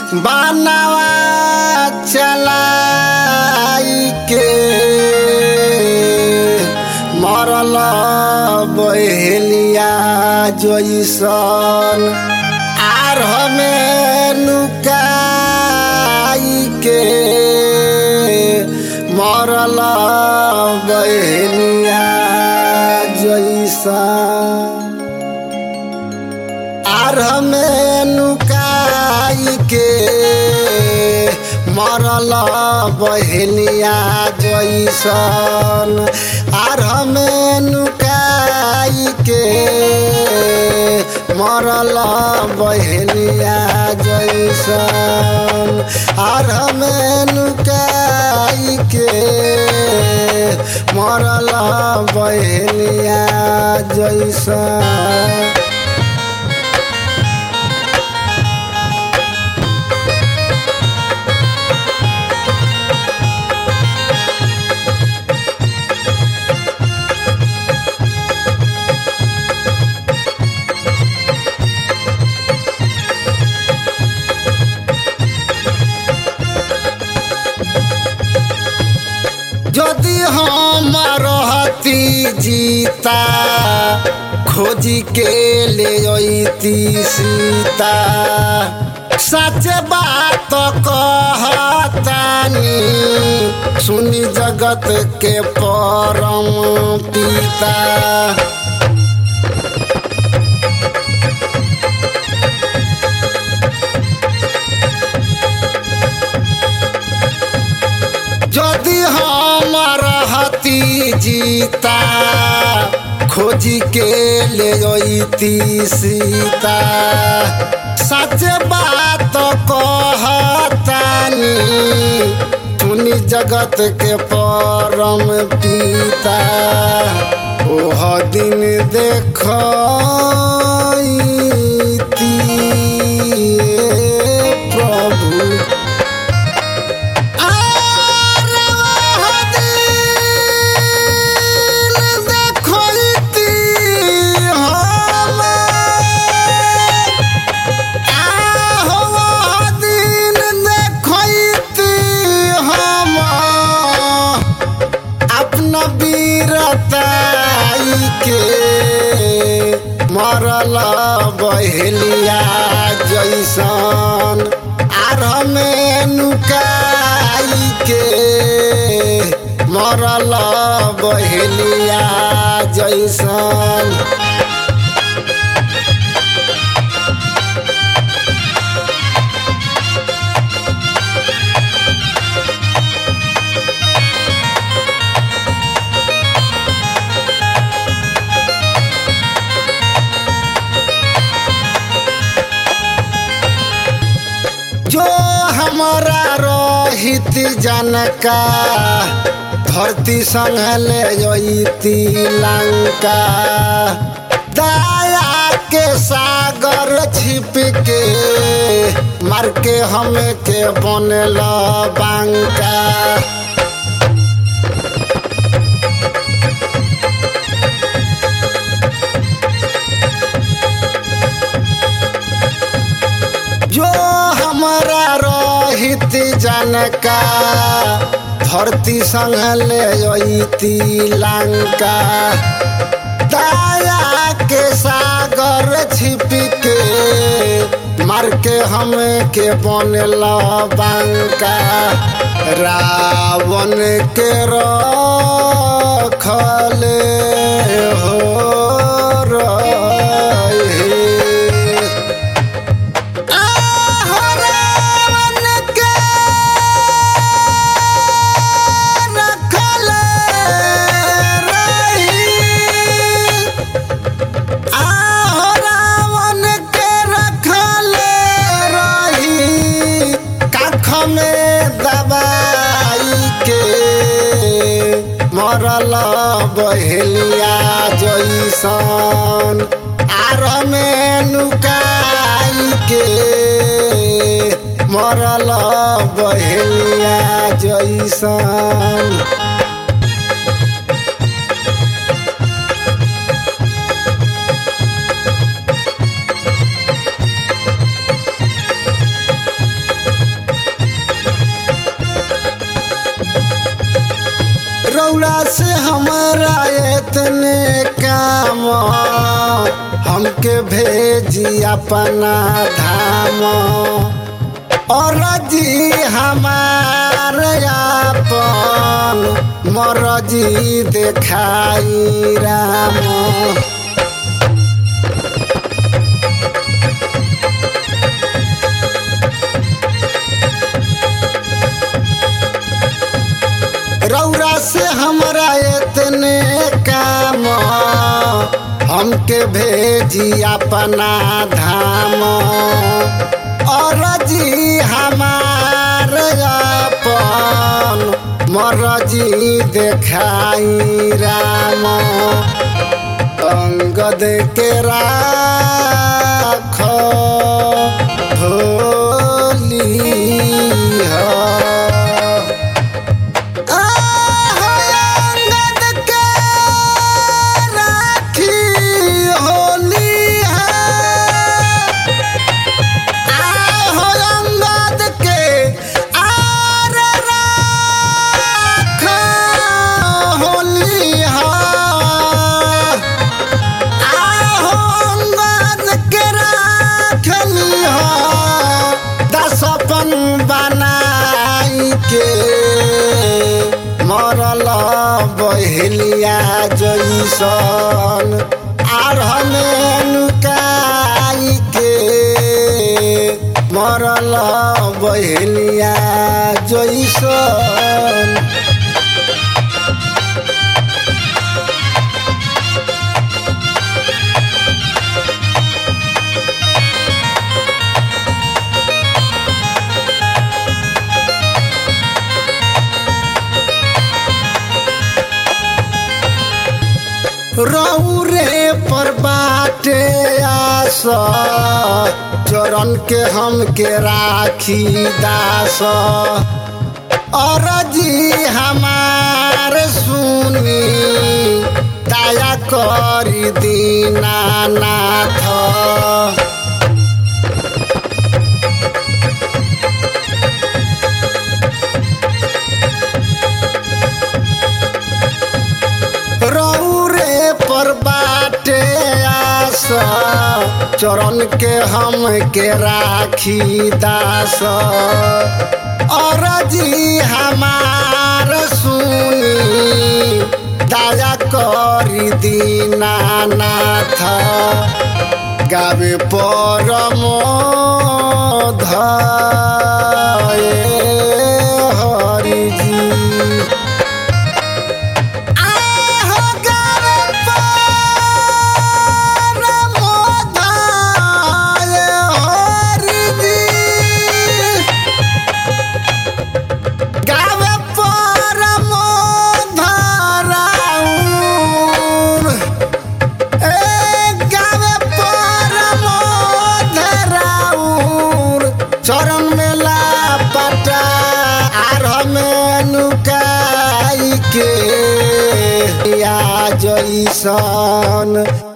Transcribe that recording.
बानवा चलाई के मरल बहेलिया जैसन आर हमें नुकाई के मरल बहेलिया जैसन आर हमें नुकाई के मरल बहेलिया जैसन आर हमें नुकाई के मरल बहेलिया जैसन आर हमें नुकाई के मरल बहेलिया जैसन। यदि हम रहती जीता खोजी के ले अइती सीता सच बात कहतानी सुनी जगत के परम पिता। यदि हम रहती जीता खोजी के ले अइती सीता सच बात कहतानी सुनी जगत के परम पिता। ओह दिन देखती प्रभु के मरल बहेलिया जैसन आर हमें नुकाई के मरल बहेलिया जैसन। जो हमारा रोहित जनका धरती संग ले जइती लंका दया के सागर छिप के मार के हमें के बनल बांका। जो हमारा रोहित जनका धरती संग ले अइती लंका दया के सागर छिप के मार के हमें के बनल बांका। रावण के रखले हो मरल बहेलिया जैसन आर में नुकाई के मरल बहेलिया जैसन। रौरा से हमरा इतने काम हमके भेजी अपना धाम और जी हमार अपन मरजी देखाई राम। रौरा से हमरा इतने काम हमके भेजी अपना धाम और जी हमार अपन मरजी देखाई राम। अंगद के राख होली मरल बहेलिया जैसन आर हमें नुकाई के मरल बहेलिया जैसन। रौरे पर बाटे आस चरण के हमके राखी दास और जी हमार सुनी दया करी दीनानाथ। पर बाटे आस चरण के हम के राखी दास और जी हमार सुनी दया करी दीनानाथ। गावे परमोध हरि जी चरण में लापटा आर हमें नुकाई के या जैसन।